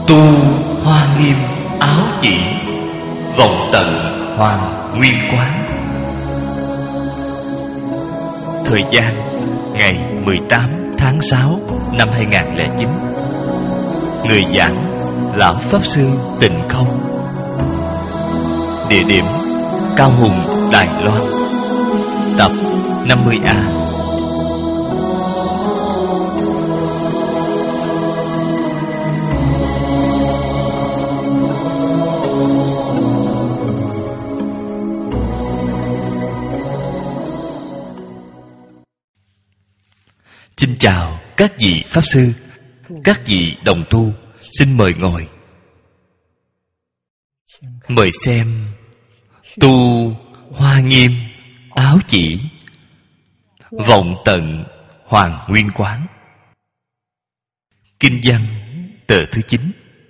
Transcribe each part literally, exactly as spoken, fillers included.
Tu hoa nghiêm áo chỉ, vọng tận hoàng nguyên quán. Thời gian ngày mười tám tháng sáu năm hai nghìn không trăm lẻ chín. Người giảng Lão Pháp Sư Tịnh Không. Địa điểm Cao Hùng, Đài Loan. Tập năm mươi A. Xin chào các vị Pháp Sư, các vị đồng tu, xin mời ngồi. Mời xem Tu hoa nghiêm áo chỉ, vọng tận hoàng nguyên quán. Kinh văn tờ thứ chín,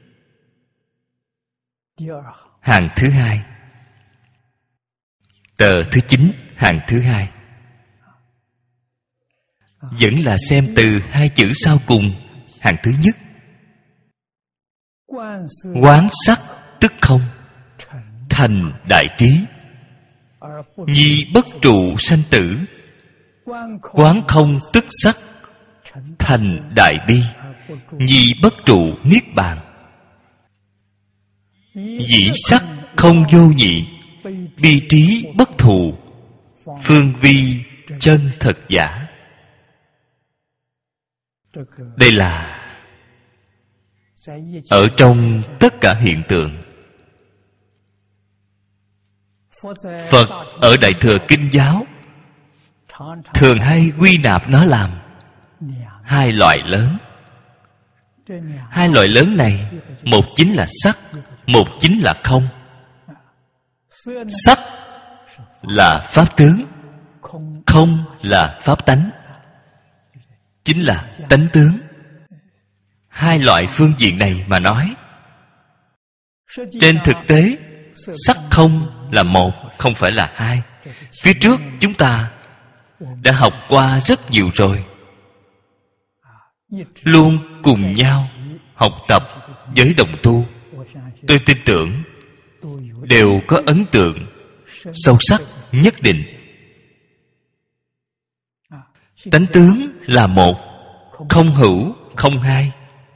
hàng thứ hai. Tờ thứ chín, hàng thứ hai. Vẫn là xem từ hai chữ sau cùng, hàng thứ nhất. Quán sắc tức không, thành đại trí. Nhi bất trụ sanh tử. Quán không tức sắc, thành đại bi. Nhi bất trụ niết bàn. Dĩ sắc không vô nhị, bi trí bất thù. Phương vi chân thật giả. Đây là ở trong tất cả hiện tượng. Phật ở Đại Thừa Kinh Giáo thường hay quy nạp nó làm hai loại lớn. Hai loại lớn này, một chính là sắc, một chính là không. Sắc là pháp tướng, không là pháp tánh, chính là tánh tướng. Hai loại phương diện này mà nói, trên thực tế sắc không là một, không phải là hai. Phía trước chúng ta đã học qua rất nhiều rồi. Luôn cùng nhau học tập với đồng tu, tôi tin tưởng đều có ấn tượng sâu sắc nhất định. Tánh tướng là một, không hữu, không hai.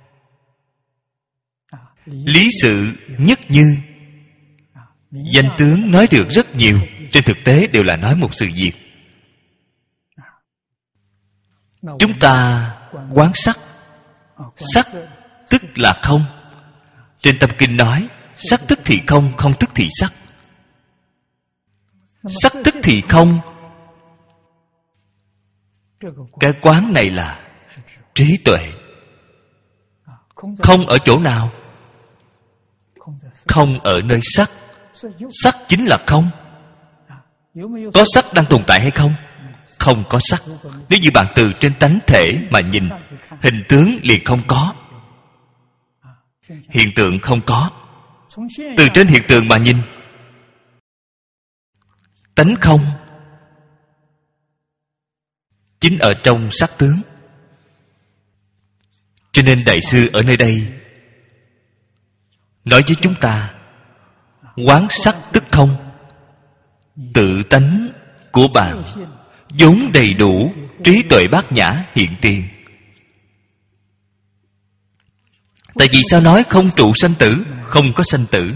Lý sự nhất như. Danh tướng nói được rất nhiều, trên thực tế đều là nói một sự việc. Chúng ta quán sắc. Sắc tức là không. Trên Tâm Kinh nói, sắc tức thì không, không tức thì sắc. Sắc tức thì không. Cái quán này là trí tuệ. Không ở chỗ nào? Không ở nơi sắc. Sắc chính là không. Có sắc đang tồn tại hay không? Không có sắc. Nếu như bạn từ trên tánh thể mà nhìn, hình tướng liền không có. Hiện tượng không có. Từ trên hiện tượng mà nhìn, tánh không chính ở trong sắc tướng. Cho nên Đại sư ở nơi đây nói với chúng ta, quán sắc tức không. Tự tánh của bạn vốn đầy đủ trí tuệ bát nhã hiện tiền. Tại vì sao nói không trụ sanh tử? Không có sanh tử.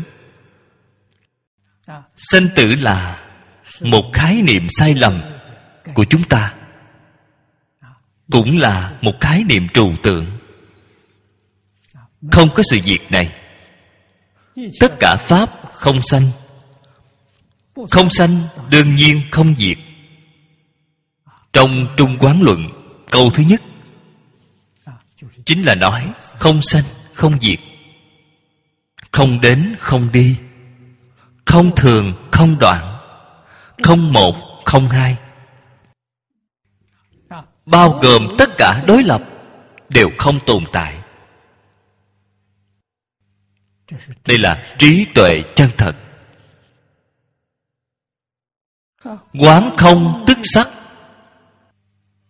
Sanh tử là một khái niệm sai lầm của chúng ta, cũng là một khái niệm trừu tượng. Không có sự việc này. Tất cả pháp không sanh. Không sanh đương nhiên không diệt. Trong Trung Quán Luận, câu thứ nhất chính là nói không sanh, không diệt. Không đến, không đi. Không thường, không đoạn. Không một, không hai. Bao gồm tất cả đối lập đều không tồn tại. Đây là trí tuệ chân thật. Quán không tức sắc.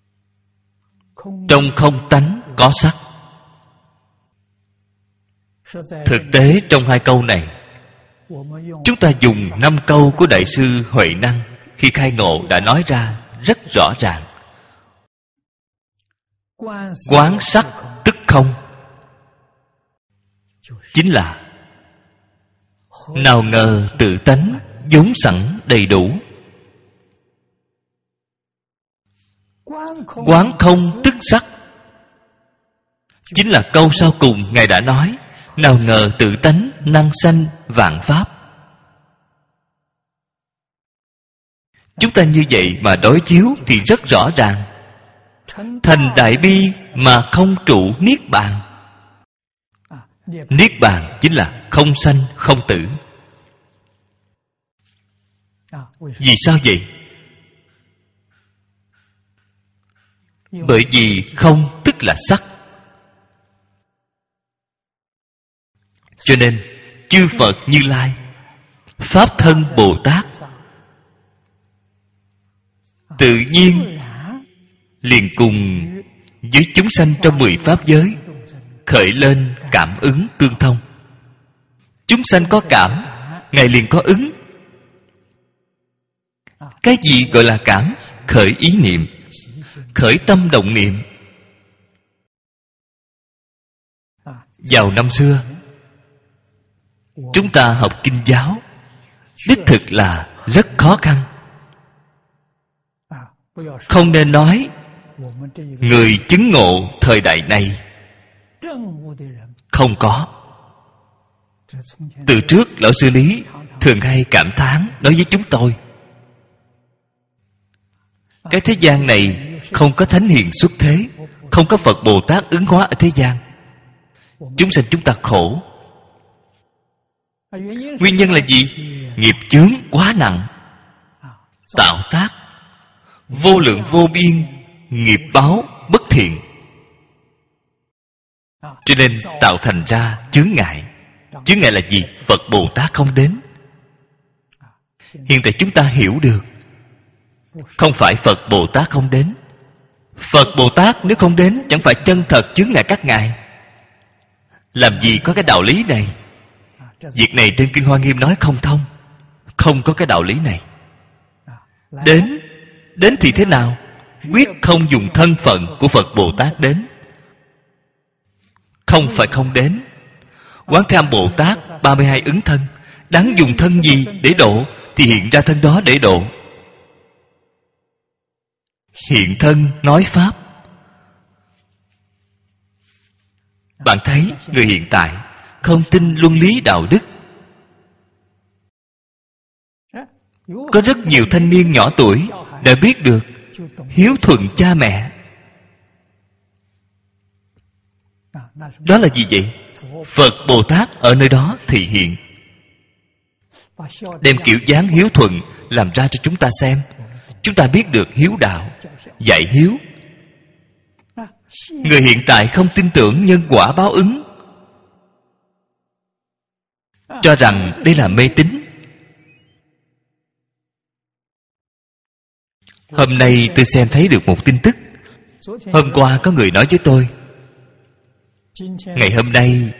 Trong không tánh có sắc. Thực tế trong hai câu này, chúng ta dùng năm câu của Đại sư Huệ Năng khi khai ngộ đã nói ra rất rõ ràng. Quán sắc tức không, chính là nào ngờ tự tánh vốn sẵn đầy đủ. Quán không tức sắc, chính là câu sau cùng Ngài đã nói, nào ngờ tự tánh năng sanh vạn pháp. Chúng ta như vậy mà đối chiếu thì rất rõ ràng. Thành đại bi mà không trụ niết bàn. Niết bàn chính là không sanh không tử. Vì sao vậy? Bởi vì không tức là sắc. Cho nên chư Phật Như Lai, Pháp Thân Bồ Tát tự nhiên liền cùng với chúng sanh trong mười pháp giới khởi lên cảm ứng tương thông. Chúng sanh có cảm, Ngài liền có ứng. Cái gì gọi là cảm? Khởi ý niệm, khởi tâm động niệm. Vào năm xưa, chúng ta học kinh giáo, đích thực là rất khó khăn. Không nên nói người chứng ngộ thời đại này không có. Từ trước Lão Sư Lý thường hay cảm thán nói với chúng tôi, cái thế gian này không có thánh hiền xuất thế, không có Phật Bồ Tát ứng hóa ở thế gian. Chúng sanh chúng ta khổ. Nguyên nhân là gì? Nghiệp chướng quá nặng, tạo tác vô lượng vô biên nghiệp báo bất thiện, cho nên tạo thành ra chướng ngại. Chướng ngại là gì? Phật Bồ Tát không đến. Hiện tại chúng ta hiểu được, không phải Phật Bồ Tát không đến. Phật Bồ Tát nếu không đến, chẳng phải chân thật chướng ngại các ngài. Làm gì có cái đạo lý này? Việc này trên Kinh Hoa Nghiêm nói không thông. Không có cái đạo lý này. Đến Đến thì thế nào? Quyết không dùng thân phận của Phật Bồ Tát đến. Không phải không đến. Quán Thế Âm Bồ Tát ba mươi hai ứng thân, đáng dùng thân gì để độ thì hiện ra thân đó để độ. Hiện thân nói Pháp. Bạn thấy người hiện tại không tin luân lý đạo đức. Có rất nhiều thanh niên nhỏ tuổi đã biết được hiếu thuận cha mẹ. Đó là gì vậy? Phật Bồ Tát ở nơi đó thị hiện, đem kiểu dáng hiếu thuận làm ra cho chúng ta xem. Chúng ta biết được hiếu đạo, dạy hiếu. Người hiện tại không tin tưởng nhân quả báo ứng, cho rằng đây là mê tín. Hôm nay tôi xem thấy được một tin tức. Hôm qua có người nói với tôi, ngày hôm nay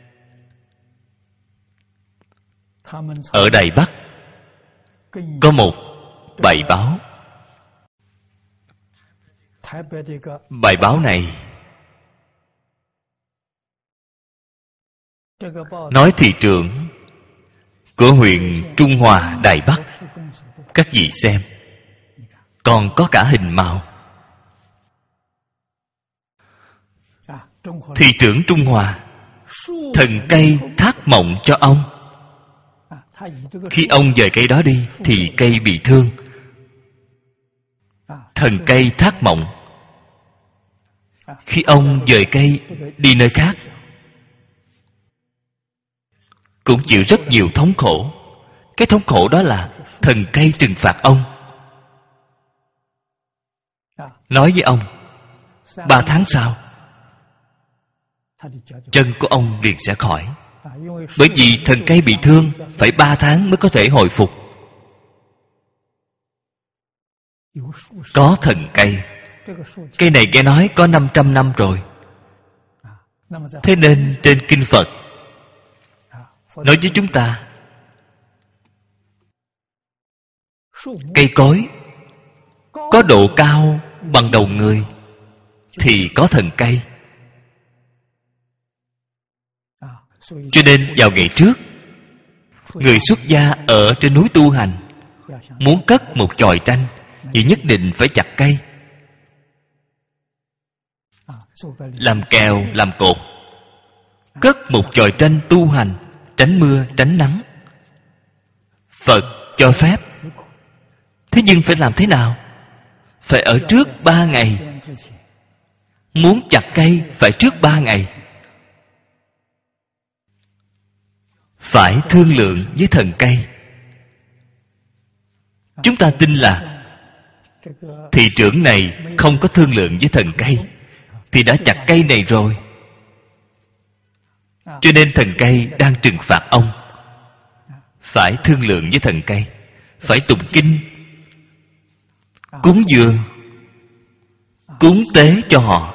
ở Đài Bắc có một bài báo. Bài báo này nói thị trường của huyện Trung Hòa, Đài Bắc. Các vị xem, còn có cả hình màu. Thị trưởng Trung Hòa thần cây thác mộng cho ông. Khi ông dời cây đó đi thì cây bị thương. Thần cây thác mộng. Khi ông dời cây đi nơi khác cũng chịu rất nhiều thống khổ. Cái thống khổ đó là thần cây trừng phạt ông. Nói với ông, ba tháng sau chân của ông liền sẽ khỏi. Bởi vì thần cây bị thương phải ba tháng mới có thể hồi phục. Có thần cây. Cây này nghe nói có năm trăm năm rồi. Thế nên trên Kinh Phật nói với chúng ta cây cối có độ cao bằng đầu người thì có thần cây. Cho nên vào ngày trước, người xuất gia ở trên núi tu hành, muốn cất một chòi tranh thì nhất định phải chặt cây, làm kèo, làm cột, cất một chòi tranh tu hành, tránh mưa, tránh nắng. Phật cho phép. Thế nhưng phải làm thế nào? Phải ở trước ba ngày. Muốn chặt cây phải trước ba ngày. Phải thương lượng với thần cây. Chúng ta tin là thị trưởng này không có thương lượng với thần cây thì đã chặt cây này rồi. Cho nên thần cây đang trừng phạt ông. Phải thương lượng với thần cây, phải tụng kinh, cúng dường, cúng tế cho họ,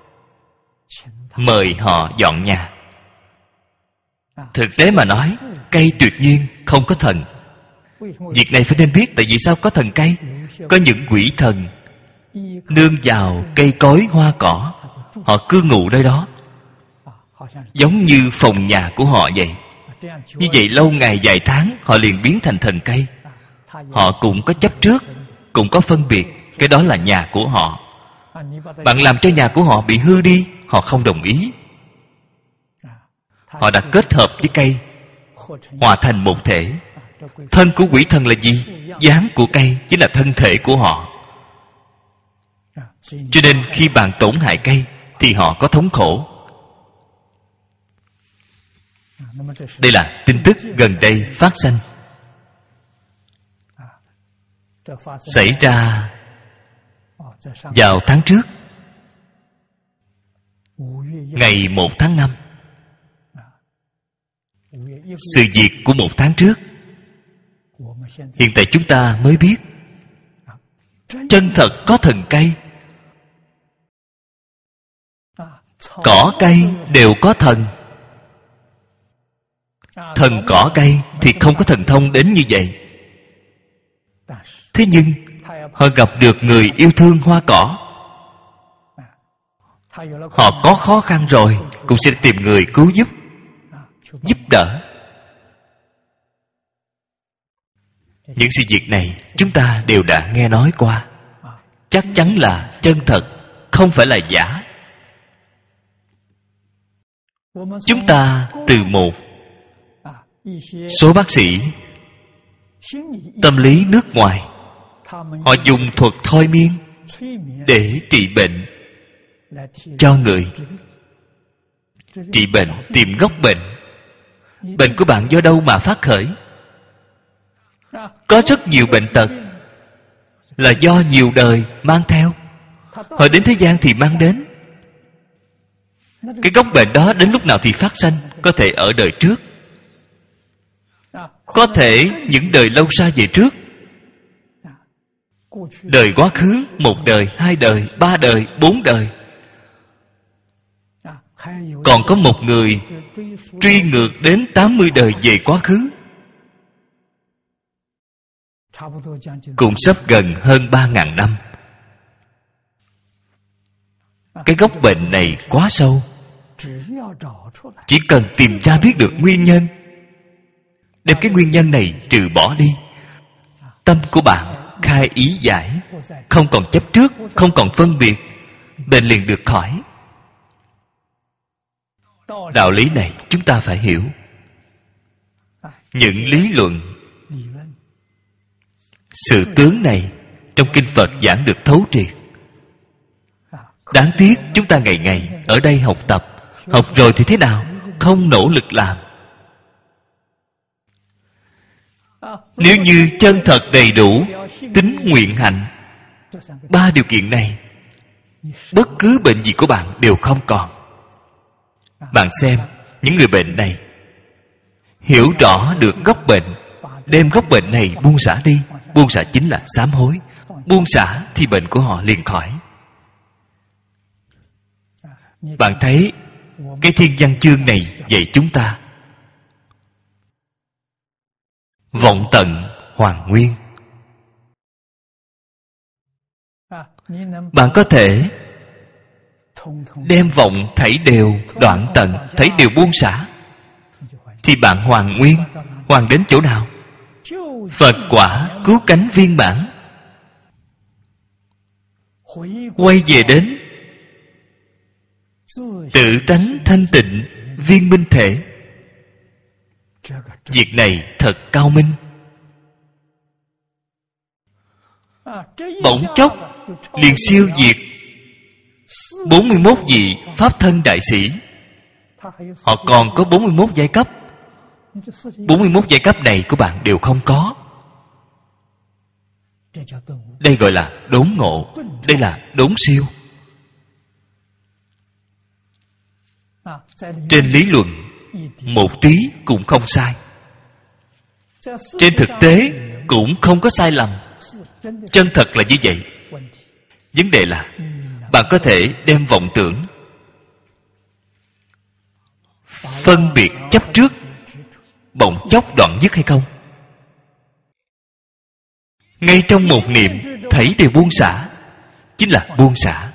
mời họ dọn nhà. Thực tế mà nói, cây tuyệt nhiên không có thần. Việc này phải nên biết. Tại vì sao có thần cây? Có những quỷ thần nương vào cây cối hoa cỏ, họ cư ngụ nơi đó, giống như phòng nhà của họ vậy. Như vậy lâu ngày vài tháng họ liền biến thành thần cây. Họ cũng có chấp trước, cũng có phân biệt. Cái đó là nhà của họ. Bạn làm cho nhà của họ bị hư đi, họ không đồng ý. Họ đã kết hợp với cây, hòa thành một thể. Thân của quỷ thần là gì? Dáng của cây chính là thân thể của họ. Cho nên khi bạn tổn hại cây thì họ có thống khổ. Đây là tin tức gần đây phát sanh, xảy ra vào tháng trước, ngày một tháng năm. Sự việc của một tháng trước hiện tại chúng ta mới biết. Chân thật có thần cây. Cỏ cây đều có thần. Thần cỏ cây thì không có thần thông đến như vậy. Thế nhưng họ gặp được người yêu thương hoa cỏ. Họ có khó khăn rồi cũng sẽ tìm người cứu giúp, giúp đỡ. Những sự việc này chúng ta đều đã nghe nói qua. Chắc chắn là chân thật, không phải là giả. Chúng ta từ một số bác sĩ tâm lý nước ngoài, họ dùng thuật thôi miên để trị bệnh cho người. Trị bệnh, tìm gốc bệnh. Bệnh của bạn do đâu mà phát khởi? Có rất nhiều bệnh tật là do nhiều đời mang theo. Họ đến thế gian thì mang đến. Cái gốc bệnh đó đến lúc nào thì phát sanh? Có thể ở đời trước, có thể những đời lâu xa về trước, đời quá khứ, một đời, hai đời, ba đời, bốn đời. Còn có một người truy ngược đến tám mươi đời về quá khứ, cũng sắp gần hơn ba ngàn năm. Cái gốc bệnh này quá sâu. Chỉ cần tìm ra biết được nguyên nhân, đem cái nguyên nhân này trừ bỏ đi, tâm của bạn khai ý giải, không còn chấp trước, không còn phân biệt, bệnh liền được khỏi. Đạo lý này chúng ta phải hiểu. Những lý luận, sự tướng này trong kinh Phật giảng được thấu triệt. Đáng tiếc chúng ta ngày ngày ở đây học tập, học rồi thì thế nào? Không nỗ lực làm. Nếu như chân thật đầy đủ, tín nguyện hạnh, ba điều kiện này, bất cứ bệnh gì của bạn đều không còn. Bạn xem, những người bệnh này hiểu rõ được gốc bệnh, đem gốc bệnh này buông xả đi. Buông xả chính là sám hối. Buông xả thì bệnh của họ liền khỏi. Bạn thấy cái thiên văn chương này dạy chúng ta vọng tận hoàn nguyên. Bạn có thể đem vọng thảy đều đoạn tận, thảy đều buông xả, thì bạn hoàn nguyên. Hoàn đến chỗ nào? Phật quả cứu cánh viên mãn. Quay về đến tự tánh thanh tịnh viên minh thể. Việc này thật cao minh. Bỗng chốc liền siêu diệt bốn mươi mốt vị Pháp thân đại sĩ. Họ còn có bốn mươi mốt giai cấp. bốn mươi mốt giai cấp này của bạn đều không có. Đây gọi là đốn ngộ. Đây là đốn siêu. Trên lý luận một tí cũng không sai. Trên thực tế cũng không có sai lầm. Chân thật là như vậy. Vấn đề là bạn có thể đem vọng tưởng phân biệt chấp trước bỗng chốc đoạn dứt hay không? Ngay trong một niệm thảy đều buông xả, chính là buông xả.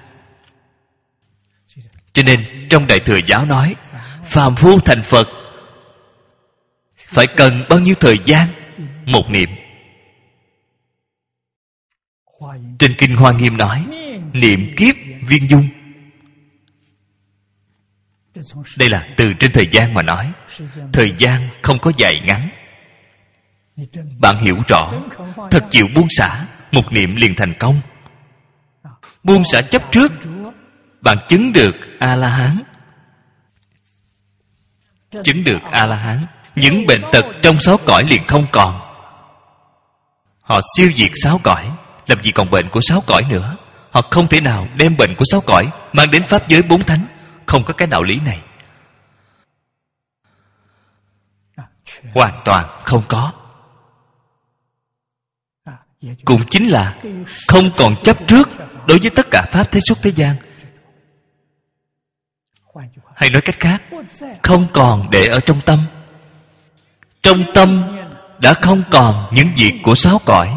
Cho nên trong Đại Thừa Giáo nói, phàm phu thành Phật phải cần bao nhiêu thời gian? Một niệm. Trên Kinh Hoa Nghiêm nói, niệm kiếp viên dung. Đây là từ trên thời gian mà nói. Thời gian không có dài ngắn. Bạn hiểu rõ, thật chịu buông xả, một niệm liền thành công. Buông xả chấp trước, bạn chứng được A-la-hán. Chứng được A-la-hán, những bệnh tật trong sáu cõi liền không còn. Họ siêu diệt sáu cõi, làm gì còn bệnh của sáu cõi nữa. Họ không thể nào đem bệnh của sáu cõi mang đến pháp giới bốn thánh. Không có cái đạo lý này. Hoàn toàn không có. Cũng chính là không còn chấp trước đối với tất cả pháp thế xuất thế gian. Hay nói cách khác, không còn để ở trong tâm. Trong tâm đã không còn những việc của sáu cõi.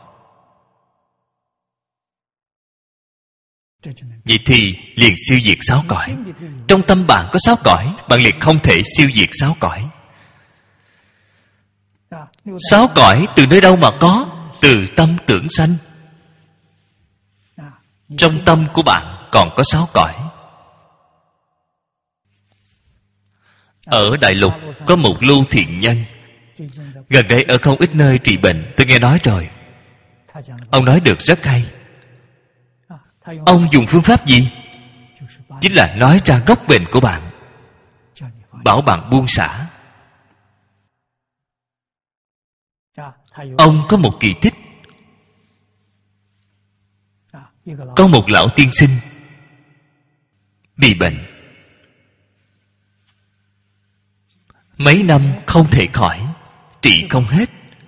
Vậy thì liền siêu diệt sáu cõi. Trong tâm bạn có sáu cõi, bạn liền không thể siêu diệt sáu cõi. Sáu cõi từ nơi đâu mà có? Từ tâm tưởng sanh. Trong tâm của bạn còn có sáu cõi. Ở Đại Lục có một lưu thiện nhân, gần đây ở không ít nơi trị bệnh. Tôi nghe nói rồi. Ông nói được rất hay. Ông dùng phương pháp gì? Chính là nói ra gốc bệnh của bạn, bảo bạn buông xả. Ông có một kỳ tích. Có một lão tiên sinh bị bệnh, mấy năm không thể khỏi, trị không hết.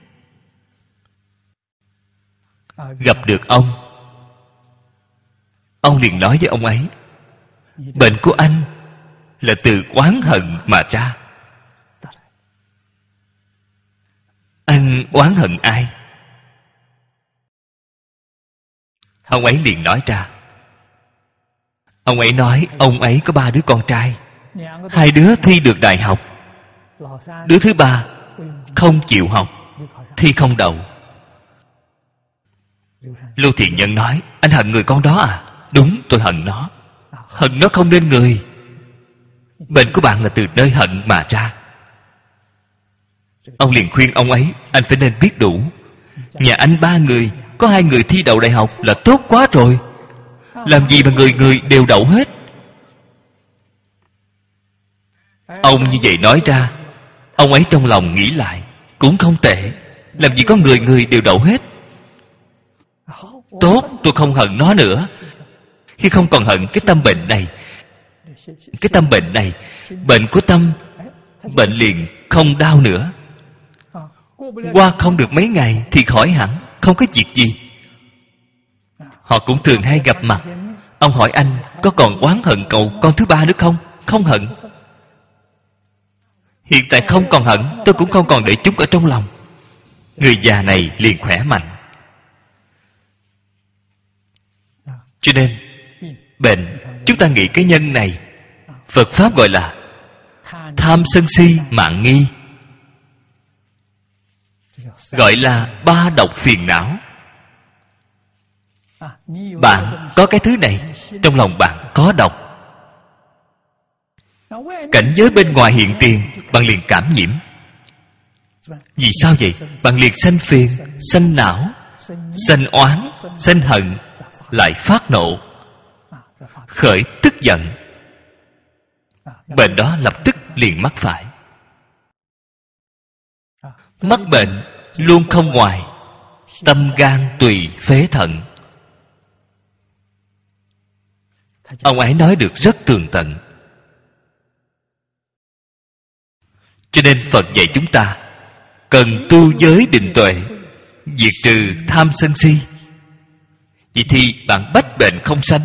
Gặp được ông, ông liền nói với ông ấy, bệnh của anh là từ oán hận mà ra. Anh oán hận ai? Ông ấy liền nói ra. Ông ấy nói ông ấy có ba đứa con trai. Hai đứa thi được đại học, đứa thứ ba không chịu học, thi không đậu. Lưu Thiện Nhân nói, anh hận người con đó à? Đúng, tôi hận nó. Hận nó không nên người. Bệnh của bạn là từ nơi hận mà ra. Ông liền khuyên ông ấy, anh phải nên biết đủ. Nhà anh ba người, có hai người thi đậu đại học là tốt quá rồi. Làm gì mà người người đều đậu hết? Ông như vậy nói ra, ông ấy trong lòng nghĩ lại, cũng không tệ. Làm gì có người người đều đậu hết? Tốt, tôi không hận nó nữa. Khi không còn hận cái tâm bệnh này, cái tâm bệnh này, bệnh của tâm, bệnh liền không đau nữa. Qua không được mấy ngày thì khỏi hẳn, không có việc gì. Họ cũng thường hay gặp mặt. Ông hỏi anh có còn oán hận cậu con thứ ba nữa không? Không hận. Hiện tại không còn hận, tôi cũng không còn để chúng ở trong lòng. người già này liền khỏe mạnh. Cho nên bệnh, chúng ta nghĩ cái nhân này Phật Pháp gọi là tham sân si mạng nghi, gọi là ba độc phiền não. Bạn có cái thứ này, trong lòng bạn có độc. Cảnh giới bên ngoài hiện tiền, bạn liền cảm nhiễm. Vì sao vậy? Bạn liền sanh phiền, sanh não, sanh oán, sanh hận, lại phát nộ, khởi tức giận. Bệnh đó lập tức liền mắc phải. Mắc bệnh luôn không ngoài tâm gan tùy phế thận. Ông ấy nói được rất tường tận. Cho nên Phật dạy chúng ta cần tu giới định tuệ, diệt trừ tham sân si. Vậy thì bạn bách bệnh không sanh.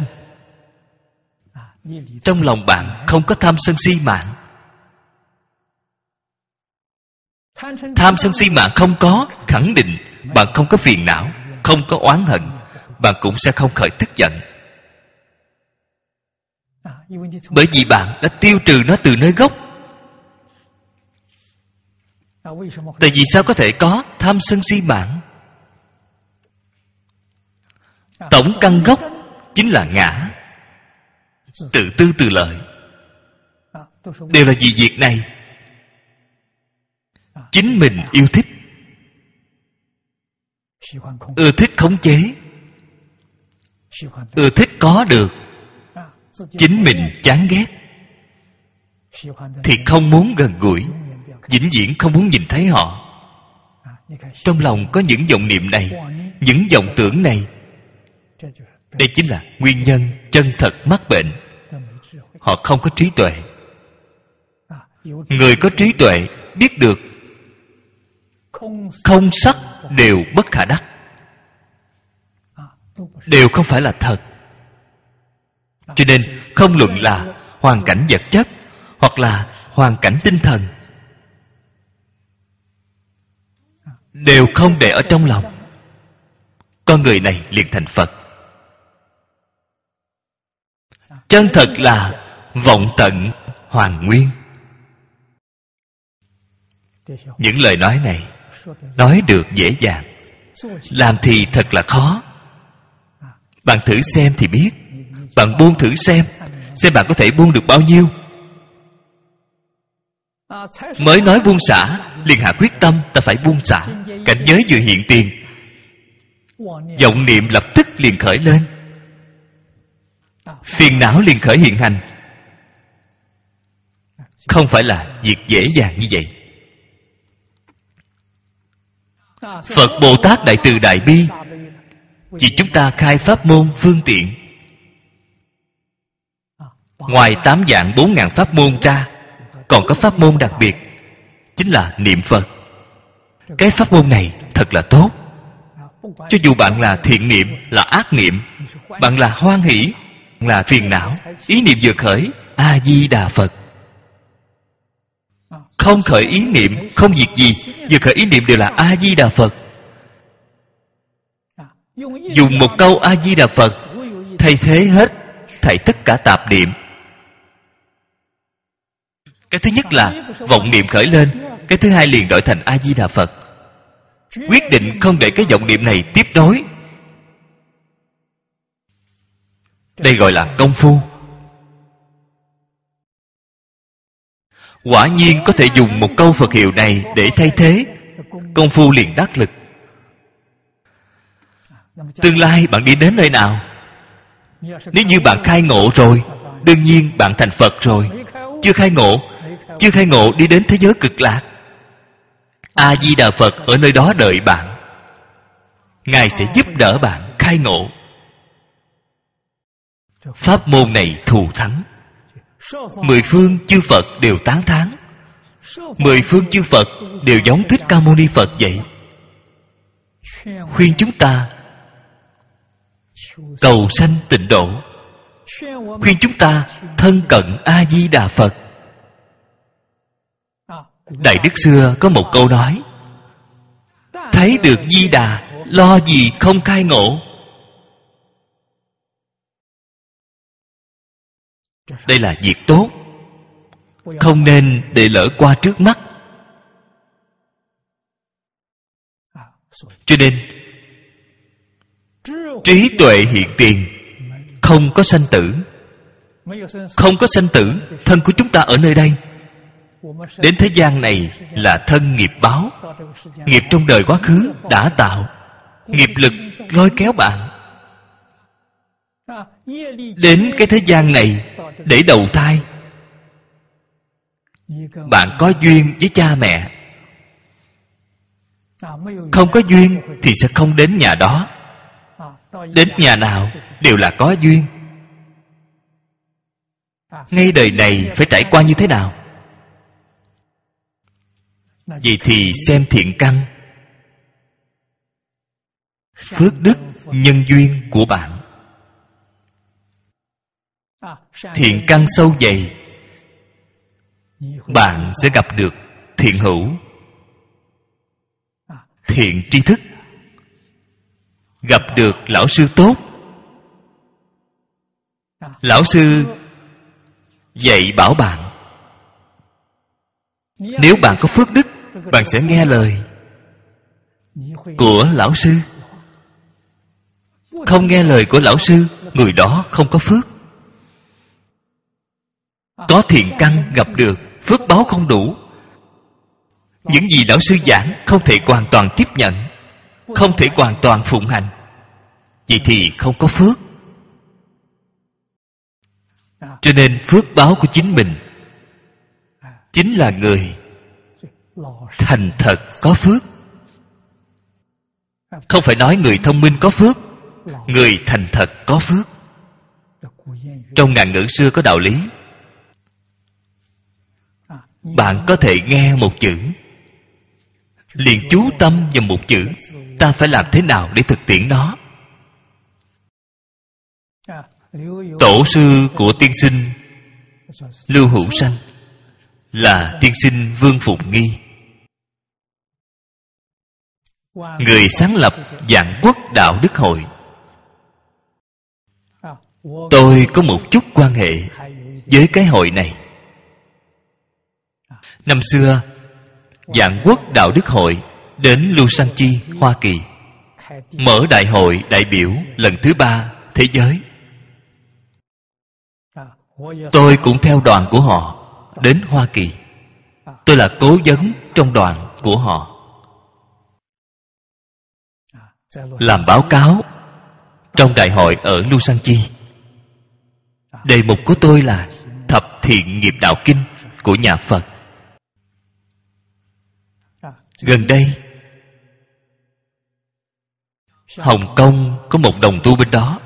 Trong lòng bạn không có tham sân si mạng. Tham sân si mạng không có, khẳng định bạn không có phiền não, không có oán hận, bạn cũng sẽ không khởi tức giận. Bởi vì bạn đã tiêu trừ nó từ nơi gốc. Tại vì sao có thể có tham sân si mạng? Tổng căn gốc chính là ngã, tự tư tự lợi. Đều là vì việc này. Chính mình yêu thích, ưa thích khống chế, ưa thích có được. Chính mình chán ghét thì không muốn gần gũi, vĩnh viễn không muốn nhìn thấy họ. Trong lòng có những vọng niệm này, những vọng tưởng này. Đây chính là nguyên nhân chân thật mắc bệnh. Họ không có trí tuệ. Người có trí tuệ biết được không sắc đều bất khả đắc, đều không phải là thật. Cho nên không luận là hoàn cảnh vật chất hoặc là hoàn cảnh tinh thần, đều không để ở trong lòng. Con người này liền thành Phật. Chân thật là vọng tận hoàn nguyên. Những lời nói này nói được dễ dàng, làm thì thật là khó. Bạn thử xem thì biết. Bạn buông thử xem, xem bạn có thể buông được bao nhiêu. Mới nói buông xả, liền hạ quyết tâm ta phải buông xả. Cảnh giới vừa hiện tiền, vọng niệm lập tức liền khởi lên, phiền não liền khởi hiện hành. Không phải là việc dễ dàng như vậy. Phật Bồ Tát Đại Từ Đại Bi chỉ chúng ta khai pháp môn phương tiện. Ngoài tám vạn bốn ngàn pháp môn ra, còn có pháp môn đặc biệt, chính là niệm Phật. Cái pháp môn này thật là tốt. Cho dù bạn là thiện niệm, là ác niệm, bạn là hoan hỷ, là phiền não, ý niệm vừa khởi, A-di-đà Phật. Không khởi ý niệm, không việc gì, vừa khởi ý niệm đều là A-di-đà Phật. Dùng một câu A-di-đà Phật thay thế hết thảy tất cả tạp niệm. Cái thứ nhất là vọng niệm khởi lên, cái thứ hai liền đổi thành A-di-đà Phật. Quyết định không để cái vọng niệm này tiếp nối. Đây gọi là công phu. Quả nhiên có thể dùng một câu Phật hiệu này để thay thế, công phu liền đắc lực. Tương lai bạn đi đến nơi nào? Nếu như bạn khai ngộ rồi, đương nhiên bạn thành Phật rồi. Chưa khai ngộ, chưa khai ngộ đi đến thế giới cực lạc, A-di-đà Phật ở nơi đó đợi bạn. Ngài sẽ giúp đỡ bạn khai ngộ. Pháp môn này thù thắng. Mười phương chư Phật đều tán thán. Mười phương chư Phật đều giống Thích Ca Mâu Ni Phật vậy. Khuyên chúng ta cầu sanh tịnh độ, khuyên chúng ta thân cận A-di-đà Phật. Đại Đức xưa có một câu nói: thấy được Di Đà, lo gì không khai ngộ. Đây là việc tốt, không nên để lỡ qua trước mắt. Cho nên trí tuệ hiện tiền, không có sanh tử. Không có sanh tử, thân của chúng ta ở nơi đây. Đến thế gian này là thân nghiệp báo. Nghiệp trong đời quá khứ đã tạo, nghiệp lực lôi kéo bạn đến cái thế gian này để đầu thai. Bạn có duyên với cha mẹ, không có duyên thì sẽ không đến nhà đó. Đến nhà nào đều là có duyên. Ngay đời này phải trải qua như thế nào? Vậy thì xem thiện căn, phước đức, nhân duyên của bạn. Thiện căn sâu dày, bạn sẽ gặp được thiện hữu, thiện tri thức, gặp được lão sư tốt. Lão sư dạy bảo bạn. Nếu bạn có phước đức, bạn sẽ nghe lời của lão sư. Không nghe lời của lão sư, người đó không có phước. Có thiện căn gặp được, phước báo không đủ. Những gì lão sư giảng không thể hoàn toàn tiếp nhận, không thể hoàn toàn phụng hành. Vậy thì không có phước. Cho nên phước báo của chính mình chính là người thành thật có phước. Không phải nói người thông minh có phước, người thành thật có phước. Trong ngạn ngữ xưa có đạo lý. Bạn có thể nghe một chữ, liền chú tâm vào một chữ. Ta phải làm thế nào để thực tiễn nó? Tổ sư của tiên sinh Lưu Hữu Sanh là tiên sinh Vương Phụng Nghi, người sáng lập Vạn Quốc Đạo Đức Hội. Tôi có một chút quan hệ với cái hội này. Năm xưa Vạn Quốc Đạo Đức Hội đến Lusanchi, Hoa Kỳ, mở đại hội đại biểu lần thứ ba thế giới. Tôi cũng theo đoàn của họ đến Hoa Kỳ. Tôi là cố vấn trong đoàn của họ, làm báo cáo trong đại hội ở Lusanchi. Đề mục của tôi là Thập Thiện Nghiệp Đạo Kinh của nhà Phật. Gần đây Hồng Kông có một đồng tu bên đó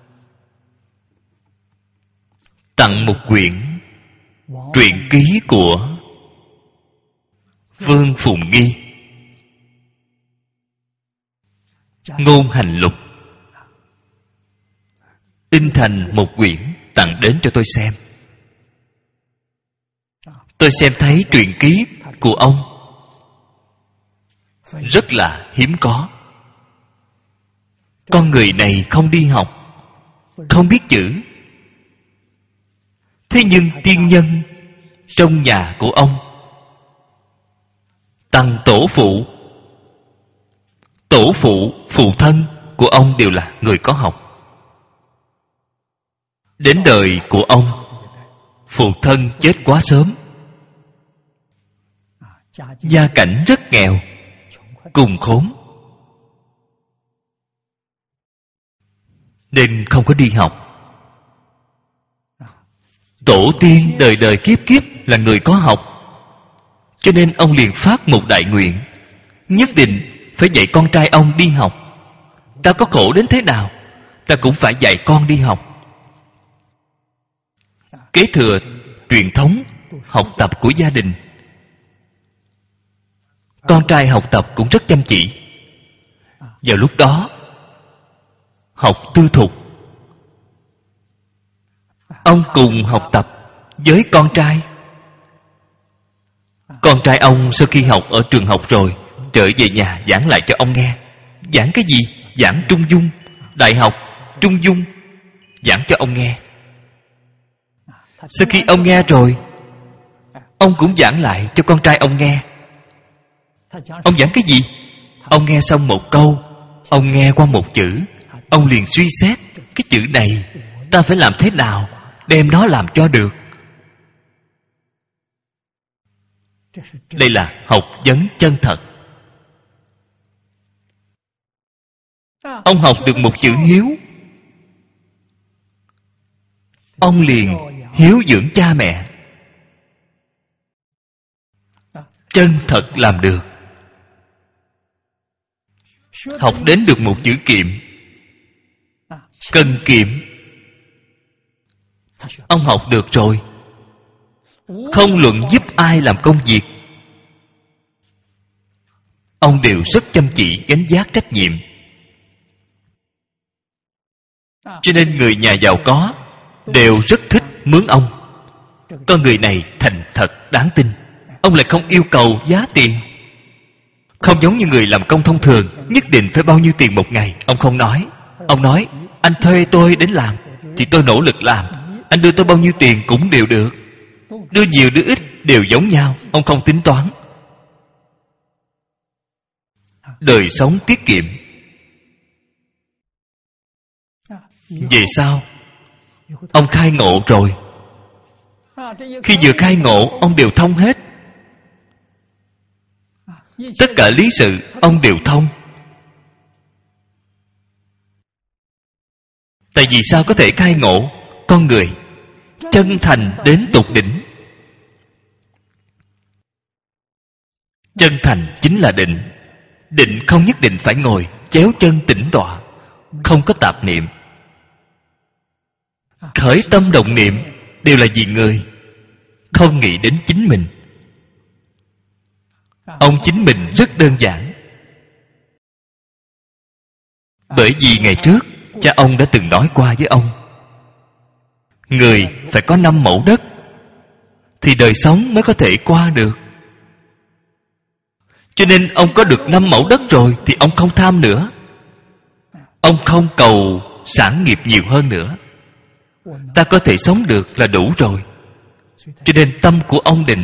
tặng một quyển truyện ký của Vương Phụng Nghi, Ngôn Hành Lục, in thành một quyển tặng đến cho tôi xem. Tôi xem thấy truyện ký của ông rất là hiếm có. Con người này không đi học, không biết chữ, thế nhưng tiên nhân trong nhà của ông, tăng tổ phụ, tổ phụ, phụ thân của ông đều là người có học. Đến đời của ông, phụ thân chết quá sớm, gia cảnh rất nghèo, cùng khốn, nên không có đi học. Tổ tiên đời đời kiếp kiếp là người có học, cho nên ông liền phát một đại nguyện, nhất định phải dạy con trai ông đi học. Ta có khổ đến thế nào, ta cũng phải dạy con đi học. Kế thừa truyền thống học tập của gia đình. Con trai học tập cũng rất chăm chỉ. Vào lúc đó học tư thục, ông cùng học tập với con trai. Con trai ông sau khi học ở trường học rồi trở về nhà giảng lại cho ông nghe. Giảng cái gì? Giảng Trung Dung, Đại học Trung Dung. Giảng cho ông nghe. Sau khi ông nghe rồi, ông cũng giảng lại cho con trai ông nghe. Ông giảng cái gì? Ông nghe xong một câu, ông nghe qua một chữ, ông liền suy xét, cái chữ này ta phải làm thế nào đem nó làm cho được. Đây là học vấn chân thật. Ông học được một chữ hiếu, ông liền hiếu dưỡng cha mẹ. Chân thật làm được. Học đến được một chữ kiệm, cần kiệm, ông học được rồi. Không luận giúp ai làm công việc, ông đều rất chăm chỉ gánh vác trách nhiệm. Cho nên người nhà giàu có đều rất thích mướn ông. Con người này thành thật đáng tin. Ông lại không yêu cầu giá tiền. Không giống như người làm công thông thường, nhất định phải bao nhiêu tiền một ngày. Ông không nói. Ông nói, anh thuê tôi đến làm thì tôi nỗ lực làm. Anh đưa tôi bao nhiêu tiền cũng đều được. Đưa nhiều đưa ít đều giống nhau. Ông không tính toán. Đời sống tiết kiệm. Về sau ông khai ngộ rồi. Khi vừa khai ngộ, ông đều thông hết. Tất cả lý sự ông đều thông. Tại vì sao có thể khai ngộ? Con người chân thành đến tột đỉnh. Chân thành chính là định. Định không nhất định phải ngồi chéo chân tĩnh tọa, không có tạp niệm. Khởi tâm động niệm đều là vì người, không nghĩ đến chính mình. Ông chính mình rất đơn giản. Bởi vì ngày trước cha ông đã từng nói qua với ông, người phải có năm mẫu đất thì đời sống mới có thể qua được. Cho nên ông có được năm mẫu đất rồi thì ông không tham nữa. Ông không cầu sản nghiệp nhiều hơn nữa. Ta có thể sống được là đủ rồi. Cho nên tâm của ông định.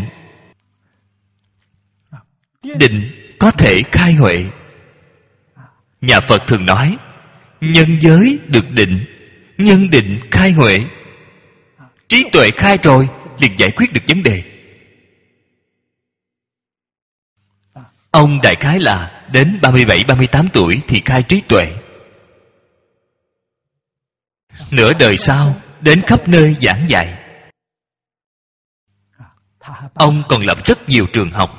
Định có thể khai huệ. Nhà Phật thường nói, nhân giới được định, nhân định khai huệ. Trí tuệ khai rồi liền giải quyết được vấn đề. Ông đại khái là đến ba mươi bảy, ba mươi tám tuổi thì khai trí tuệ. Nửa đời sau đến khắp nơi giảng dạy. Ông còn lập rất nhiều trường học,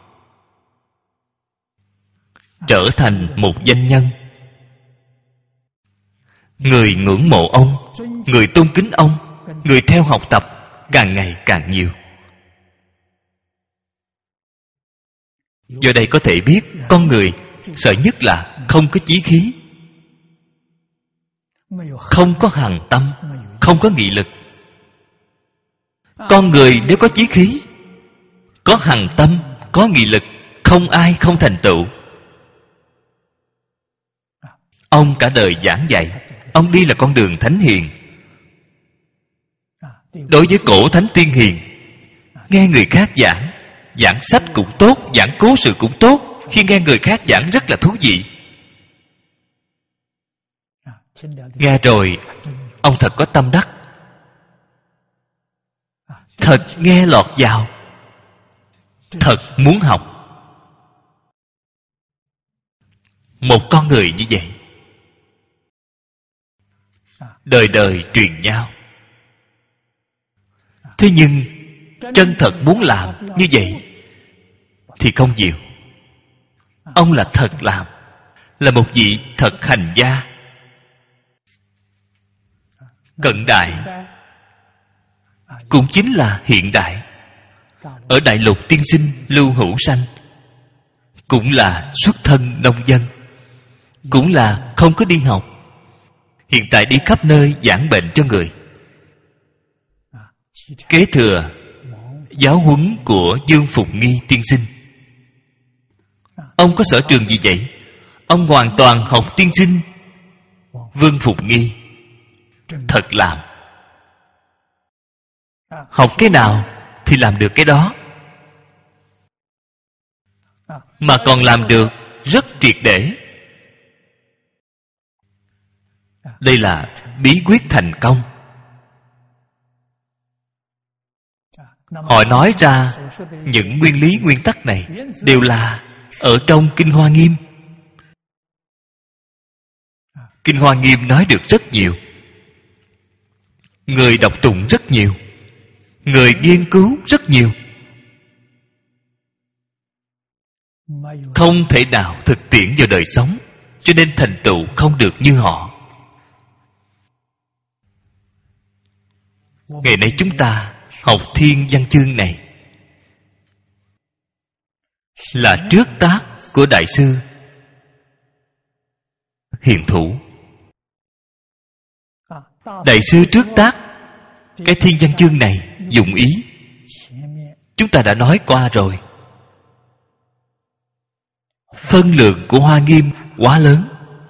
trở thành một danh nhân. Người ngưỡng mộ ông, người tôn kính ông, người theo học tập càng ngày càng nhiều. Do đây có thể biết con người sợ nhất là không có chí khí, không có hằng tâm, không có nghị lực. Con người nếu có chí khí, có hằng tâm, có nghị lực, không ai không thành tựu. Ông cả đời giảng dạy, ông đi là con đường thánh hiền. Đối với cổ thánh tiên hiền, nghe người khác giảng, giảng sách cũng tốt, giảng cố sự cũng tốt. Khi nghe người khác giảng rất là thú vị. Nghe rồi ông thật có tâm đắc, thật nghe lọt vào, thật muốn học. Một con người như vậy đời đời truyền nhau. Thế nhưng chân thật muốn làm như vậy thì không nhiều. Ông là thật làm, là một vị thật hành gia. Cận đại cũng chính là hiện đại. Ở đại lục tiên sinh Lưu Hữu Sanh cũng là xuất thân nông dân, cũng là không có đi học. Hiện tại đi khắp nơi giảng bệnh cho người, kế thừa giáo huấn của Dương Phục Nghi tiên sinh. Ông có sở trường gì vậy? Ông hoàn toàn học tiên sinh Vương Phục Nghi. Thật làm. Học cái nào thì làm được cái đó, mà còn làm được rất triệt để. Đây là bí quyết thành công. Họ nói ra những nguyên lý nguyên tắc này đều là ở trong Kinh Hoa Nghiêm. Kinh Hoa Nghiêm nói được rất nhiều, người đọc tụng rất nhiều, người nghiên cứu rất nhiều. Không thể nào thực tiễn vào đời sống, cho nên thành tựu không được như họ. Ngày nay chúng ta học thiên văn chương này là trước tác của Đại sư Hiền Thủ. Đại sư trước tác cái thiên văn chương này dụng ý, chúng ta đã nói qua rồi. Phân lượng của Hoa Nghiêm quá lớn,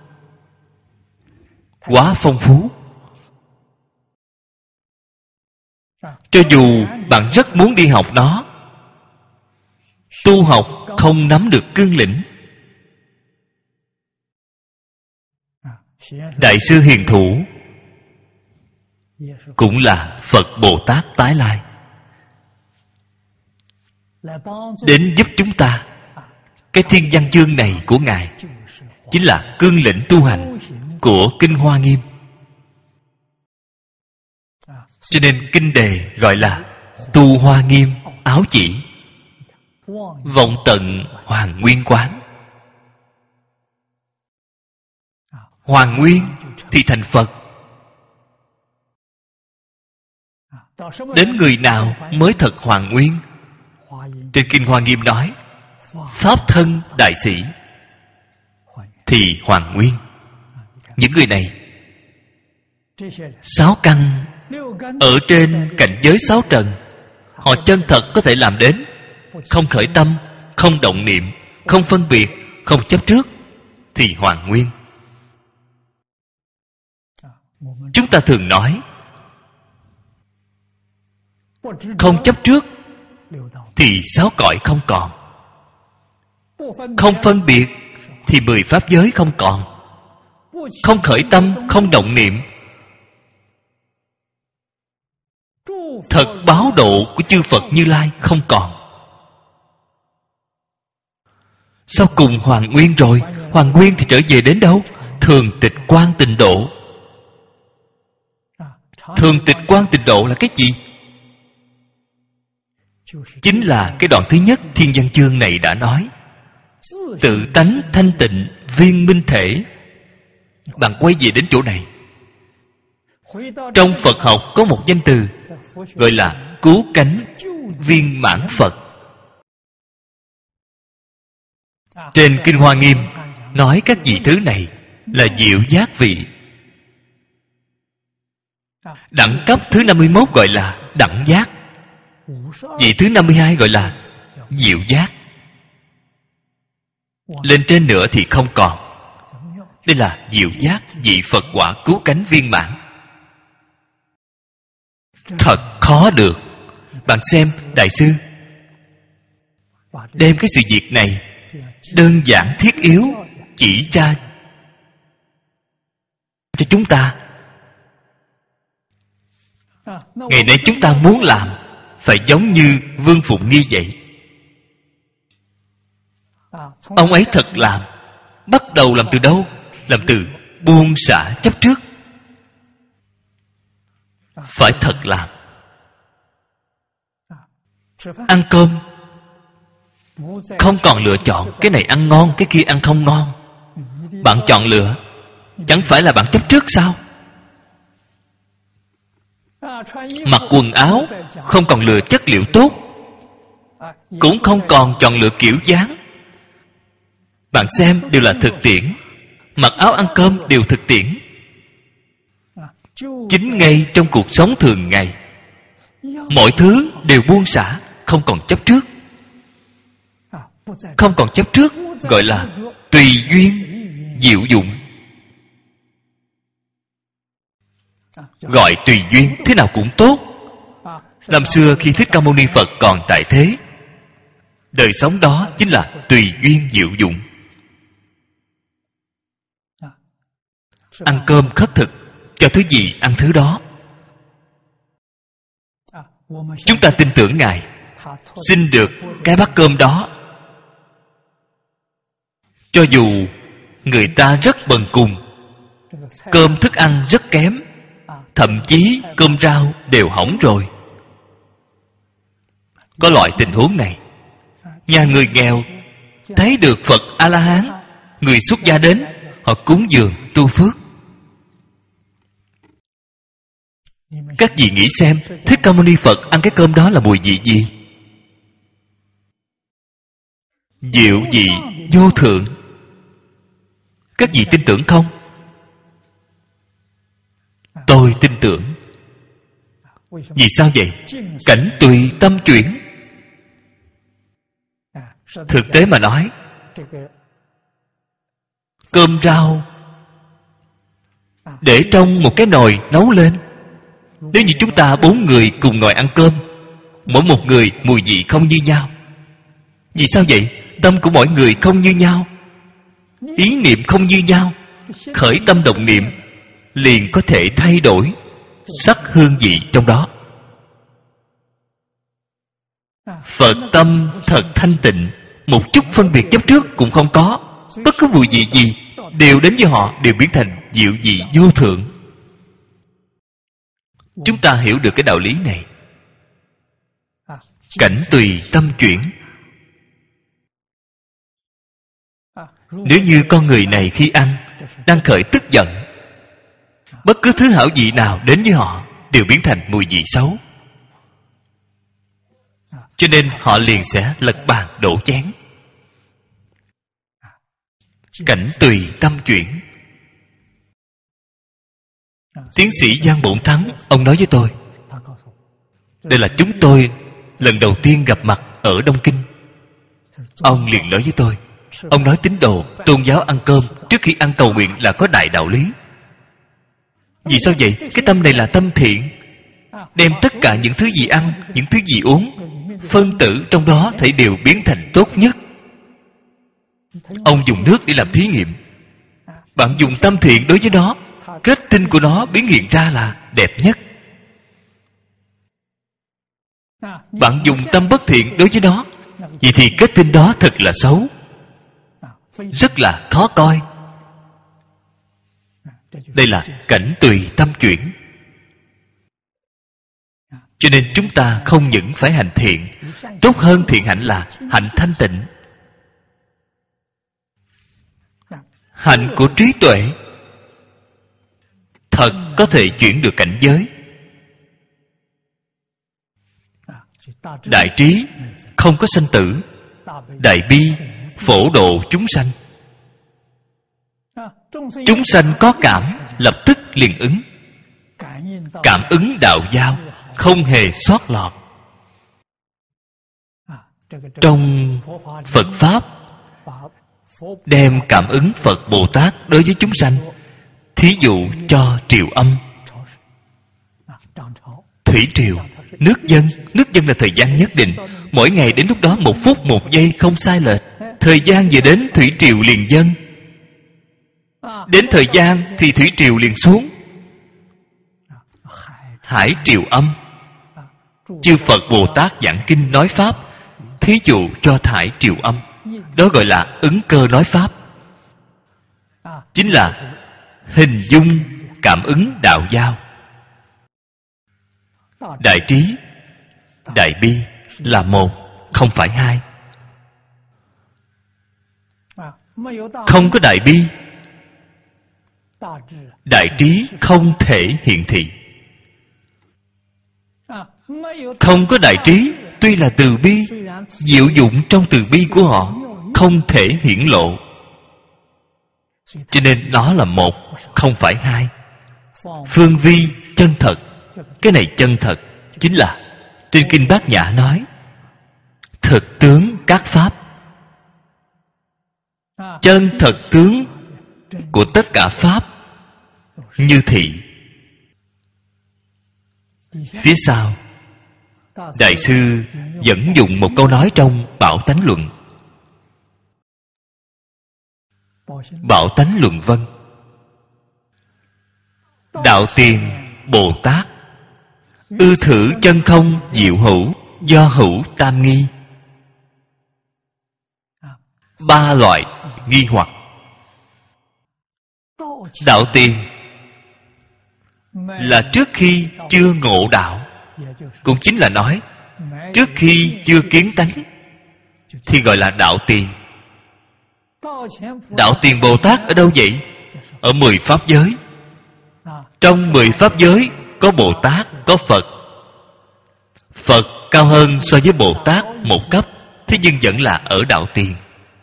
quá phong phú. Cho dù bạn rất muốn đi học nó, tu học không nắm được cương lĩnh. Đại sư Hiền Thủ cũng là Phật Bồ Tát tái lai, đến giúp chúng ta. Cái thiên văn chương này của Ngài chính là cương lĩnh tu hành của Kinh Hoa Nghiêm. Cho nên kinh đề gọi là Tu Hoa Nghiêm áo chỉ, vọng tận Hoàn Nguyên quán. Hoàn Nguyên thì thành Phật. Đến người nào mới thật hoàn nguyên? Trên Kinh Hoa Nghiêm nói Pháp thân đại sĩ thì hoàn nguyên. Những người này sáu căn ở trên cảnh giới sáu trần, họ chân thật có thể làm đến. Không khởi tâm, không động niệm, không phân biệt, không chấp trước thì hoàn nguyên. Chúng ta thường nói không chấp trước thì sáu cõi không còn, không phân biệt thì mười pháp giới không còn, không khởi tâm, không động niệm, thật báo độ của chư Phật Như Lai không còn. Sau cùng hoàn nguyên rồi. Hoàn nguyên thì trở về đến đâu? Thường tịch quang tịnh độ. Thường tịch quang tịnh độ là cái gì? Chính là cái đoạn thứ nhất thiên văn chương này đã nói. Tự tánh thanh tịnh viên minh thể. Bạn quay về đến chỗ này. Trong Phật học có một danh từ gọi là cứu cánh viên mãn Phật. Trên Kinh Hoa Nghiêm nói các vị thứ này là diệu giác vị. Đẳng cấp thứ năm mươi mốt gọi là đẳng giác. Vị thứ năm mươi hai gọi là diệu giác. Lên trên nữa thì không còn. Đây là diệu giác vị Phật quả cứu cánh viên mãn. Thật khó được. Bạn xem Đại sư đem cái sự việc này đơn giản thiết yếu chỉ ra cho chúng ta. Ngày nay chúng ta muốn làm phải giống như Vương Phụng Nghi vậy. Ông ấy thật làm. Bắt đầu làm từ đâu? Làm từ buông xả chấp trước. Phải thật làm. Ăn cơm không còn lựa chọn cái này ăn ngon, cái kia ăn không ngon. Bạn chọn lựa, chẳng phải là bạn chấp trước sao? Mặc quần áo không còn lựa chất liệu tốt, cũng không còn chọn lựa kiểu dáng. Bạn xem đều là thực tiễn. Mặc áo ăn cơm đều thực tiễn. Chính ngay trong cuộc sống thường ngày, mọi thứ đều buông xả, không còn chấp trước. Không còn chấp trước gọi là tùy duyên diệu dụng. Gọi tùy duyên thế nào cũng tốt. Năm xưa khi Thích Ca Mâu Ni Phật còn tại thế, đời sống đó chính là tùy duyên diệu dụng. Ăn cơm khất thực, cho thứ gì ăn thứ đó. Chúng ta tin tưởng Ngài xin được cái bát cơm đó, cho dù người ta rất bần cùng, cơm thức ăn rất kém, thậm chí cơm rau đều hỏng rồi. Có loại tình huống này, nhà người nghèo thấy được Phật A-la-hán, người xuất gia đến, họ cúng dường tu phước. Các vị nghĩ xem, Thích Ca Mâu Ni Phật ăn cái cơm đó là mùi vị gì? Diệu vị vô thượng. Các vị tin tưởng không? Tôi tin tưởng. Vì sao vậy? Cảnh tùy tâm chuyển. Thực tế mà nói, cơm rau để trong một cái nồi nấu lên, nếu như chúng ta bốn người cùng ngồi ăn cơm, mỗi một người mùi vị không như nhau. Vì sao vậy? Tâm của mỗi người không như nhau, ý niệm không như nhau, khởi tâm động niệm liền có thể thay đổi sắc hương vị trong đó. Phật tâm thật thanh tịnh, một chút phân biệt chấp trước cũng không có. Bất cứ mùi vị gì đều đến với họ đều biến thành diệu vị vô thượng. Chúng ta hiểu được cái đạo lý này. Cảnh tùy tâm chuyển. Nếu như con người này khi ăn đang khởi tức giận, bất cứ thứ hảo vị nào đến với họ đều biến thành mùi vị xấu, cho nên họ liền sẽ lật bàn đổ chén. Cảnh tùy tâm chuyển. Tiến sĩ Giang Bổn Thắng, ông nói với tôi, đây là chúng tôi lần đầu tiên gặp mặt ở Đông Kinh. Ông liền nói với tôi, ông nói tín đồ tôn giáo ăn cơm trước khi ăn cầu nguyện là có đại đạo lý. Vì sao vậy? Cái tâm này là tâm thiện, đem tất cả những thứ gì ăn, những thứ gì uống, phân tử trong đó thể đều biến thành tốt nhất. Ông dùng nước để làm thí nghiệm. Bạn dùng tâm thiện đối với nó, kết tinh của nó biến hiện ra là đẹp nhất. Bạn dùng tâm bất thiện đối với nó, vậy thì kết tinh đó thật là xấu, rất là khó coi. Đây là cảnh tùy tâm chuyển. Cho nên chúng ta không những phải hành thiện, tốt hơn thiện hạnh là hạnh thanh tịnh. Hạnh của trí tuệ thật có thể chuyển được cảnh giới. Đại trí không có sanh tử, đại bi phổ độ chúng sanh. Chúng sanh có cảm, lập tức liền ứng. Cảm ứng đạo giao, không hề sót lọt. Trong Phật Pháp, đem cảm ứng Phật Bồ Tát đối với chúng sanh. Thí dụ cho triều âm, thủy triều, nước dân. Nước dân là thời gian nhất định, mỗi ngày đến lúc đó một phút một giây không sai lệch. Thời gian vừa đến, thủy triều liền dâng. Đến thời gian thì thủy triều liền xuống. Hải triều âm. Chư Phật Bồ Tát giảng kinh nói pháp, thí dụ cho thải triều âm. Đó gọi là ứng cơ nói pháp, chính là hình dung cảm ứng đạo giao. Đại trí, đại bi là một, không phải hai. Không có đại bi, đại trí không thể hiện thị. Không có đại trí, tuy là từ bi, diệu dụng trong từ bi của họ không thể hiển lộ. Cho nên nó là một, không phải hai. Phương vi chân thật. Cái này chân thật chính là trên Kinh Bát Nhã nói thực tướng các pháp. chân thật tướng của tất cả pháp như thị. Phía sau Đại sư dẫn dùng một câu nói trong Bảo Tánh Luận. Bảo Tánh Luận Vân: đạo tiền Bồ Tát ư thử chân không diệu hữu, do hữu tam nghi. Ba loại nghi hoặc. Đạo tiền là trước khi chưa ngộ đạo, cũng chính là nói trước khi chưa kiến tánh, thì gọi là đạo tiền. Đạo tiền Bồ Tát ở đâu vậy? Ở mười pháp giới. Trong mười pháp giới có Bồ Tát, có Phật. Phật cao hơn so với Bồ Tát một cấp, thế nhưng vẫn là ở đạo tiền.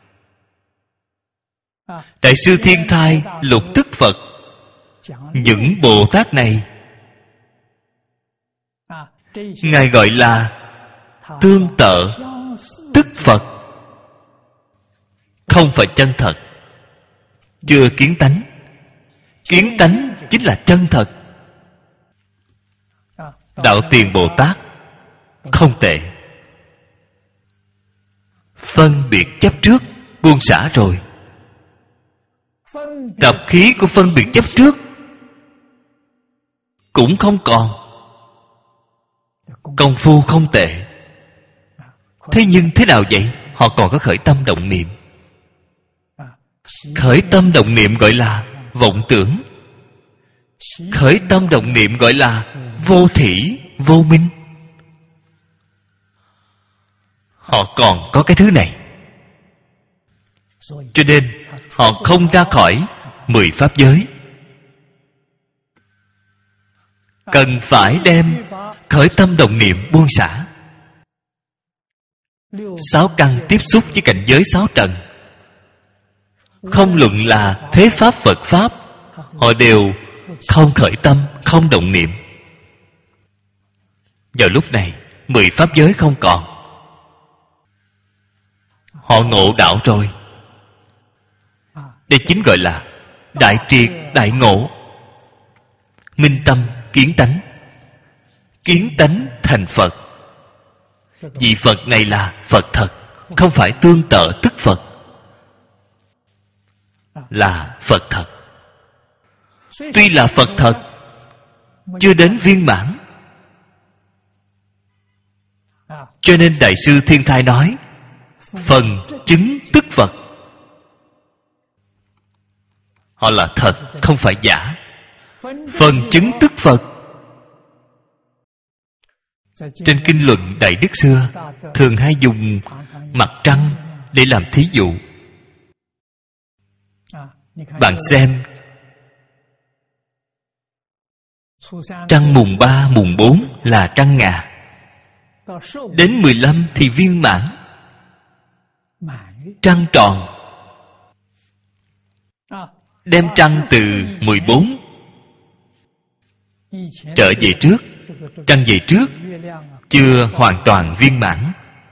Đại sư Thiên Thai lục tức Phật, những Bồ Tát này Ngài gọi là tương tự tức Phật, không phải chân thật. Chưa kiến tánh. Kiến tánh chính là chân thật. Đạo tiền Bồ Tát không tệ. Phân biệt chấp trước buông xả rồi. Tập khí của phân biệt chấp trước cũng không còn. Công phu không tệ. Thế nhưng thế nào vậy? Họ còn có khởi tâm động niệm. Khởi tâm động niệm gọi là vọng tưởng. Khởi tâm động niệm gọi là vô thỉ, vô minh. Họ còn có cái thứ này. Cho nên họ không ra khỏi mười pháp giới. Cần phải đem khởi tâm động niệm buông xả. Sáu căn tiếp xúc với cảnh giới sáu trần. Không luận là thế pháp Phật pháp, họ đều không khởi tâm, không động niệm. Vào lúc này mười pháp giới không còn. Họ ngộ đạo rồi. Đây chính gọi là đại triệt đại ngộ. Minh tâm kiến tánh. Kiến tánh thành Phật. Vì Phật này là Phật thật, không phải tương tự tức Phật, là Phật thật. Tuy là Phật thật, chưa đến viên mãn. Cho nên Đại sư Thiên Thai nói phần chứng tức Phật. Họ là thật, không phải giả. Phần chứng tức Phật. Trên kinh luận Đại Đức xưa thường hay dùng mặt trăng để làm thí dụ. Bạn xem, trăng mùng ba, mùng bốn là trăng ngà. Đến mười lăm thì viên mãn, trăng tròn. Đem trăng từ mười bốn trở về trước. Trăng về trước chưa hoàn toàn viên mãn,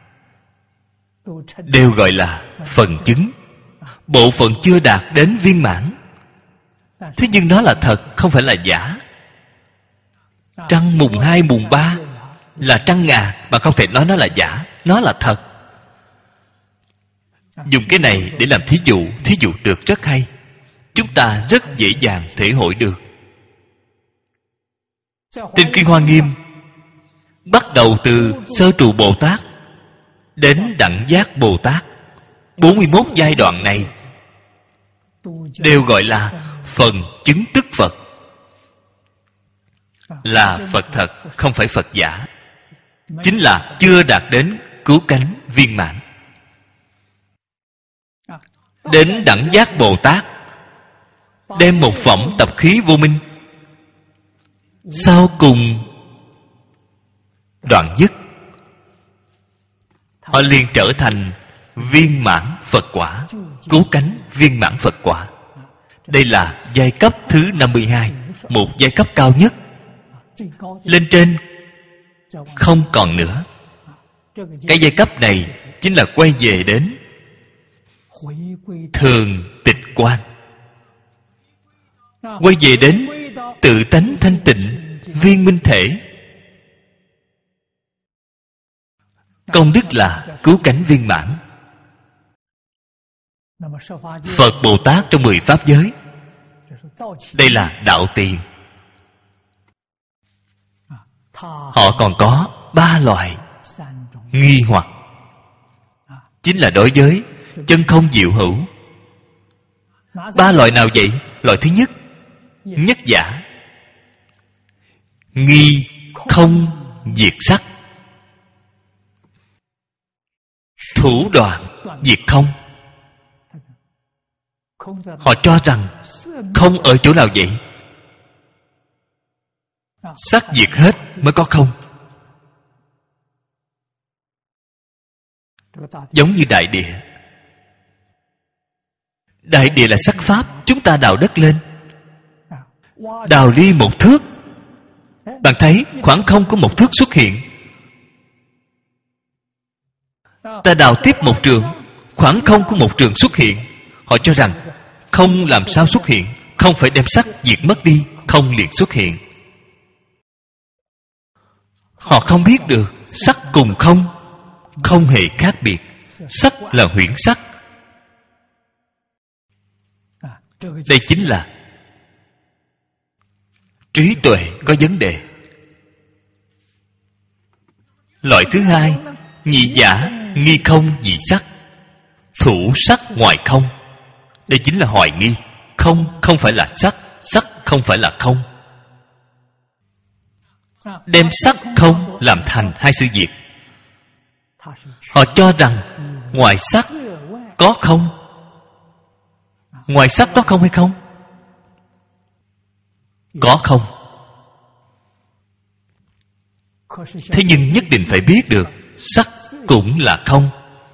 đều gọi là phần chứng. Bộ phận chưa đạt đến viên mãn. Thế nhưng nó là thật, không phải là giả. Trăng mùng hai, mùng ba là trăng ngà, mà không thể nói nó là giả. Nó là thật. Dùng cái này để làm thí dụ. Thí dụ được rất hay. Chúng ta rất dễ dàng thể hội được. Trên Kinh Hoa Nghiêm, bắt đầu từ Sơ Trụ Bồ Tát đến Đẳng Giác Bồ Tát, bốn mươi mốt giai đoạn này đều gọi là phần chứng tức Phật. Là Phật thật, không phải Phật giả. Chính là chưa đạt đến cứu cánh viên mãn. Đến Đẳng Giác Bồ Tát, đem một phẩm tập khí vô minh, sau cùng đoạn dứt, họ liền trở thành viên mãn Phật quả, cứu cánh viên mãn Phật quả. Đây là giai cấp thứ năm mươi hai, một giai cấp cao nhất. Lên trên không còn nữa. Cái giai cấp này chính là quay về đến thường tịch quan, quay về đến tự tánh thanh tịnh viên minh thể. Công đức là cứu cánh viên mãn. Phật Bồ Tát trong mười pháp giới, đây là đạo tiền. Họ còn có ba loại nghi hoặc, chính là đối với chân không diệu hữu. Ba loại nào vậy? Loại thứ nhất, nhất giả, nghi không diệt sắc, thủ đoạn diệt không. Họ cho rằng không ở chỗ nào vậy? Sắc diệt hết mới có không. Giống như đại địa. Đại địa là sắc pháp. Chúng ta đào đất lên, đào đi một thước, bạn thấy khoảng không có một thước xuất hiện. Ta đào tiếp một trượng, khoảng không có một trượng xuất hiện. Họ cho rằng không làm sao xuất hiện, không phải đem sắc diệt mất đi, không liền xuất hiện. Họ không biết được sắc cùng không không hề khác biệt. Sắc là huyễn sắc. Đây chính là trí tuệ có vấn đề. Loại thứ hai, nhị giả, nghi không dị sắc, thủ sắc ngoài không. Đây chính là hoài nghi. Không không phải là sắc, sắc không phải là không. Đem sắc không làm thành hai sự việc. Họ cho rằng ngoài sắc có không. Ngoài sắc có không hay không? Có không. Thế nhưng nhất định phải biết được sắc cũng là không.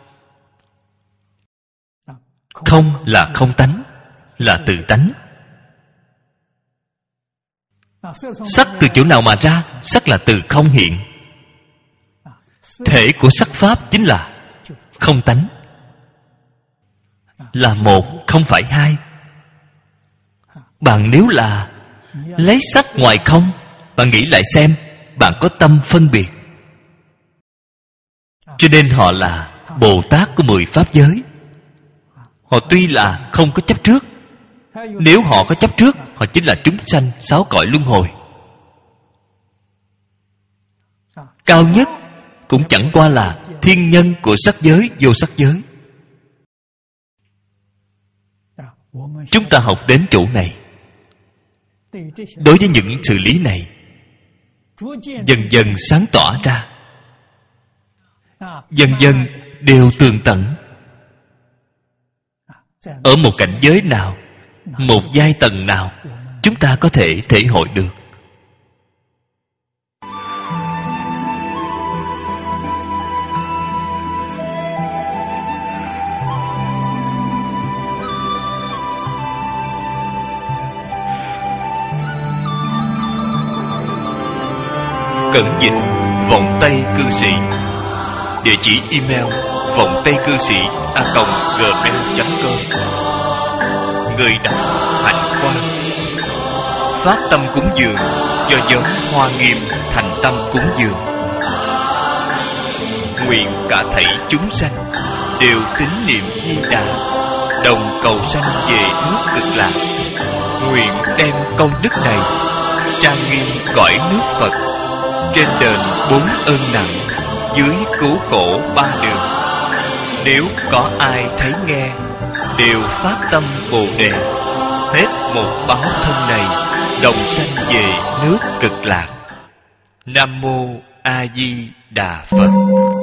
Không là không tánh, là tự tánh. Sắc từ chỗ nào mà ra? Sắc là từ không hiện. Thể của sắc pháp chính là không tánh, là một, không phải hai. Bạn nếu là lấy sắc ngoài không, bạn nghĩ lại xem, bạn có tâm phân biệt. Cho nên họ là Bồ Tát của mười pháp giới. Họ tuy là không có chấp trước. Nếu họ có chấp trước, họ chính là chúng sanh sáu cõi luân hồi. Cao nhất cũng chẳng qua là thiên nhân của sắc giới, vô sắc giới. Chúng ta học đến chỗ này, đối với những sự lý này dần dần sáng tỏ ra, dần dần đều tường tận. Ở một cảnh giới nào, một giai tầng nào, chúng ta có thể thể hội được. Cẩn dịch Vọng Tây Cư Sĩ. Địa chỉ email vọng tây cư sĩ a còng gmail chấm com. Người đọc Hạnh Quang. Phát tâm cúng dường do giống Hoa Nghiêm thành tâm cúng dường. Nguyện cả thảy chúng sanh đều tín niệm Di Đà, đồng cầu sanh về nước Cực Lạc. Nguyện đem công đức này trang nghiêm cõi nước Phật, trên đền bốn ơn nặng, dưới cứu khổ ba đường. Nếu có ai thấy nghe, đều phát tâm Bồ Đề, hết một báo thân này, đồng sanh về nước Cực Lạc. Nam Mô A Di Đà Phật.